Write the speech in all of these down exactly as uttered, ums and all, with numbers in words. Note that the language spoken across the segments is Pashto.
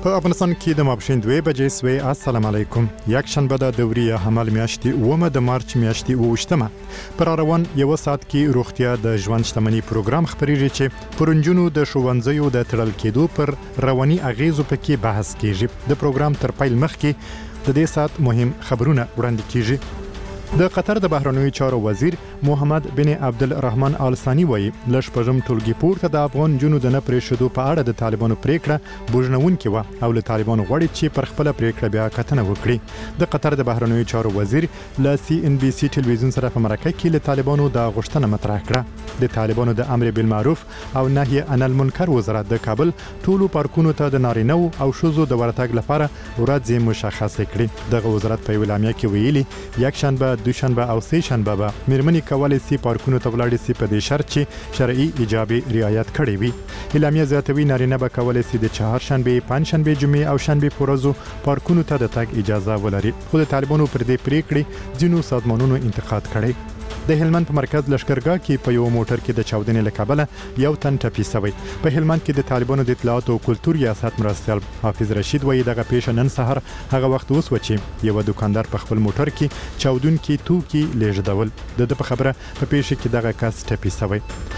په افغانستان کې د ماپښین دوه بجې سوي. السلام علیکم. یک شنبه د دوري حمل میاشتې اومه د مارچ میاشتې اوویشتمه پر روان یو ساعت کې روغتیا د ژوند شتمنۍ پروګرام خبرېږي چې پرونجونو د ښوونځیو د تړل کېدو پر رواني اغیزو پکې بحث کیږي. د پروګرام تر پیل مخکې د دې ساعت مهم خبرونه وړاندې کیږي. د قطر د بهرنیو چارو وزیر محمد بن عبدالرحمن آل ثاني وایي لږ پژم ټولګي پورته د افغان جنو د نه پرېښودو په اړه د طالبانو پریکړه بوجنونکې وه او له طالبانو غواړي چې پر خپله پریکړه بیا کتنه وکړي. د قطر د بهرنیو چارو وزیر له سی ان بي سي ټلویزیون سره په مرکه کې له طالبانو د غوښتنه مطرح کړه. د طالبانو د امر بالمعروف او نهي عن المنکر وزارت د کابل ټولو پارکونو ته د نارینه او ښځو د ورتګ لپاره ورځې مشخصه کړې. دغه وزارت په اعلامیه کې ویلي یک شنبه دوشنبه او سه شنبه به مېرمنې کولای شي پارکونو ته ولاړې شي په دې شرط چې شرعي ایجاب رعایت کړی وي. اعلامیه زیاتوي نارینه به کولای شي د چهارشنبه، پنجشنبه، جمعې او شنبه په ورځو پارکونو ته د تګ اجازه ولري. خو د طالبانو پر دې پریکړې ځینو سازمانونو انتقاد کړی. د هلمند په مرکز لشکرګاه کې په یو موټر کې د چاودنې له کبله یو تن ټپي شوی. په هلمند کې د طالبانو د اطلاعات او کلتور ریاست مرستیال حافظ رشید وایي دغه پیښه نن سحر هغه وخت وسوه چې یو دکاندار په خپل موټر کې چاودونکي توکي لیږدول. د د په خبره په پیښه کې دغه کس ټپي شوی.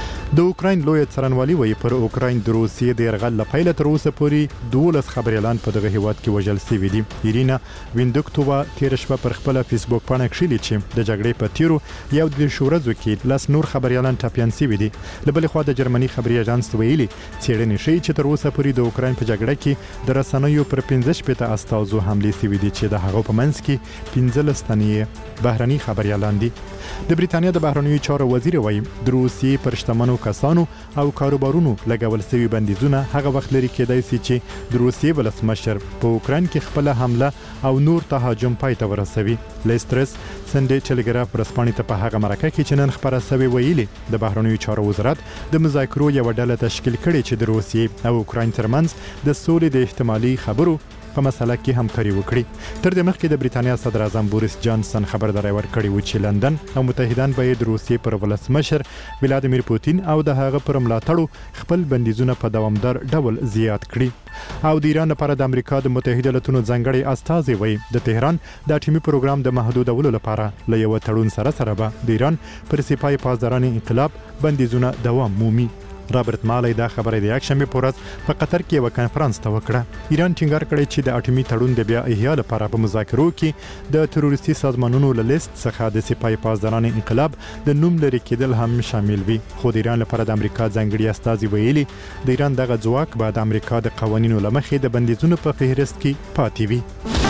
د اوکراین لوی څارنوالي وایي پر اوکراین د روسیې د یرغل له پیله تر اوسه پورې دولس خبریالان په دغه هیواد کې وژل شوي دي. ایرینا ویندوکتووا تېره شپه پر خپله فیسبوک پاڼه کښلي چې د جګړې په تیرو یو د شورزو کې لاس نور خبريالان ټاپیان شوي دي. له بلې خوا د جرمني خبري اژانس ویلي څېړنې ښیي چې تر اوسه پورې د اوکراین په جګړه کې د رسنیو پر پنځه شپېته استازو حملې شوي دي چې د هغو په منځ کې پنځلس تنې بهرني خبريالان دي. د بریتانیا د بهرنیو چارو وزیر وایي د روسیې پر شتمنو کسانو او کاروبارونو لګول شوي بندیزونه هغه وخت لري کېدای شي چې د روسیې ولسمشر په اوکراین کې خپل حمله او نور تهاجم پای ته ورسوي. لیسترس سنډي ټلګراف ورسپانې ته په هغه مرکه کې چې نن خبره شوې ویلي د بهرنیو چارو وزارت د مذاکرو یو ډله تشکیل کړي چې د روسیې او اوکراین ترمنځ د سولې د احتمالي خبرو په مسله کې همکاري وکړي. تر دې مخکې د بریتانیا صدر اعظم بوریس جانسن خبرداري ورکړې و چې لندن او متحدان به د روسیې پر ولسمشر ولادیمیر پوتین او د هغه پر ملاتړو خپل بندیزونه په دوامدار ډول زیات کړي. او د ایران لپاره د امریکا د متحده ایالاتونو ځانګړي استازي وایي د تهران د اټومي پروګرام د محدودولو لپاره له یو تړون سره سره به د ایران پر سپای پاسداران انقلاب بندیزونه دوام مومي. رابرت مالی دا خبره د یک شنبه په ورځ په قطر کې یو کنفرانس ته وکړه. ایران ټینګار کړی چې د اټومي تړون د بیا احیا لپاره په مذاکرو کې د تروریستي سازمانونو له لیست څخه د سپای پاسداران انقلاب د نوم لري کېدل هم شامل وي. خو د ایران لپاره د امریکا ځانګړي استازي ویلي د ایران دغه ځواک به د امریکا د قوانینو له مخې د بندیزونو په فهرست کې پاتې وي.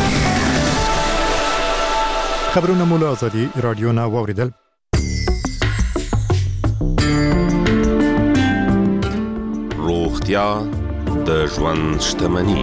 خبرونه مو له ازادي رادیو نه واوریدل. روغتیا د ژوند شتمني.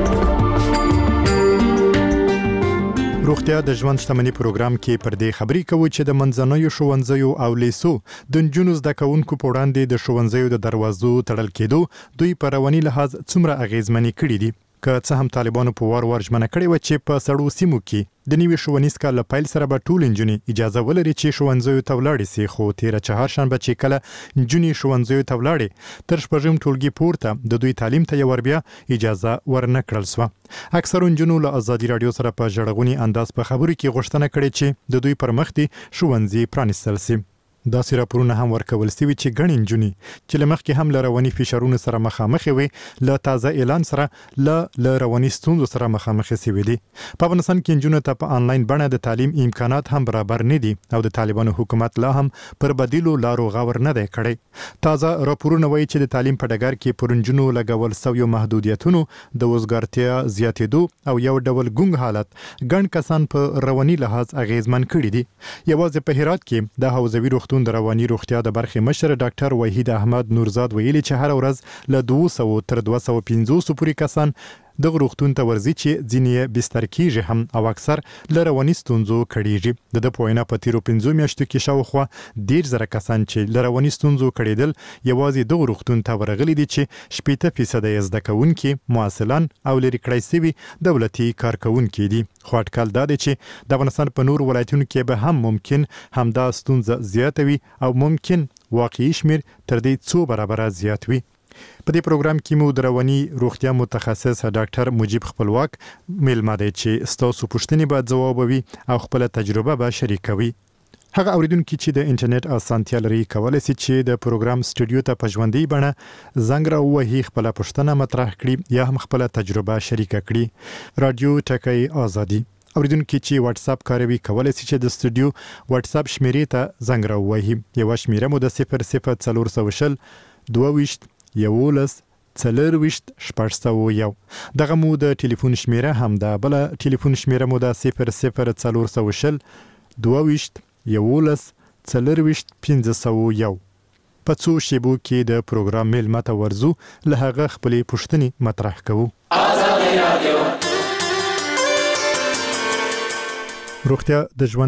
روغتیا د ژوند شتمنۍ پروګرام کې پر دې خبرې کوو چې د منځنیو ښوونځیو او لیسو د نجونو زده کوونکو په وړاندې د ښوونځیو د دروازو تړل کېدو دوی په رواني لحاظ څومره اغیزمنې کړي دي. که څه هم طالبانو په وار وار ژمنه کړې وه چې په سړو سیمو کې د نوي ښوونیز کال له پیل سره به ټول نجونې اجازه ولري چې ښوونځیو ته ولاړې سي. خو تېره چهارشنبه چې کله نجونې ښوونځیو ته ولاړې تر شپږم ټولګي پورته د دوی تعلیم ته یې ور بیا اجازه ورنه کړل سوه. اکثرو نجونو له ازادي رادیو سره په ژړغوني انداز په خبرو کې غوښتنه کړې چې د دوی پر مخ دې ښوونځي پرانیستل سي. داسې راپورونه هم ورکول شوي چې ګڼې نجونې چې له مخکې هم له رواني فشارونو سره مخامخې وي له تازه اعلان سره له له رواني ستونزو سره مخامخې شوي دي. په افغانستان کې نجونو ته په آنلاین بڼه د تعلیم امکانات هم برابر نه دي او د طالبانو حکومت لا هم پر بدیلو لارو غور نه دی کړی. تازه راپورونه وایي چې د تعلیم په ډګر کې پر نجونو لګول شویو محدودیتونو د وزګارتیا زیاتېدو او یو ډول ګونګ حالت ګڼ کسان په رواني لحاظ اغیزمن کړي دي. یوازې په هرات کې د حوزوي روغتون د رواني روغتیا د برخې مشر ډاکټر وحید احمد نورزاد ویلي چې هر ورځ له دوه سوه تر دوه سوه پنځوس پورې کسان دغه روغتون ته ورځي چې ځینې یې بستر کیږي هم او اکثر له رواني ستونزو کړېږي. د ده په وینا په تیرو پنځو میاشتو کې شاوخوا ډېر زره کسان چې له رواني ستونزو کړېدل یوازې دغه روغتون ته ورغلي دي چې شپېته فیصده یې زده کوونکي، محصلان او لرې کړی شوي دولتي کارکوونکي دي. خو اټکل دا دی چې د افغانستان په نورو ولایتونو کې به هم ممکن همدا ستونزه زیاته وي او ممکن واقعي شمیر تر دې څو برابره زیات وي. په دې پروګرام کې مو د رواني روغتیا متخصص ډاکټر مجيب خپلواک میلمه دی چې ستاسو پوښتنې به ځوابوي او خپل تجربه به شریکوي. هغه اوریدونکو چې د انټرنیټ اسانتیا لري کولای شي چې د پروګرام سټوډیو ته په ژوندۍ بڼه زنګ راوهي خپل پوښتنه مطرح کړي یا هم خپل تجربه شریک کړي. رادیو ټکای ازادي اوریدونکو چې واتس اپ کاروي کولای شي چې د سټوډیو واتس اپ شمیرې ته زنګ راوهي. یو شمیره مو د صفر صفر څلور سوه شل دوه ویشت یولس څلورویشت شپږ سوه یو. دغه مو د ټلیفون شمیره هم ده. بل ټلیفون شمیره مو د صفر صفر څلور سوه شل دوه ویشت یولس څلورویشت پنځه سوه یو. په څو شیبو کې د پروګرام میلمه ته ورځو له هغه خپلې پوښتنې مطرح کوو. روغتیا د ژوند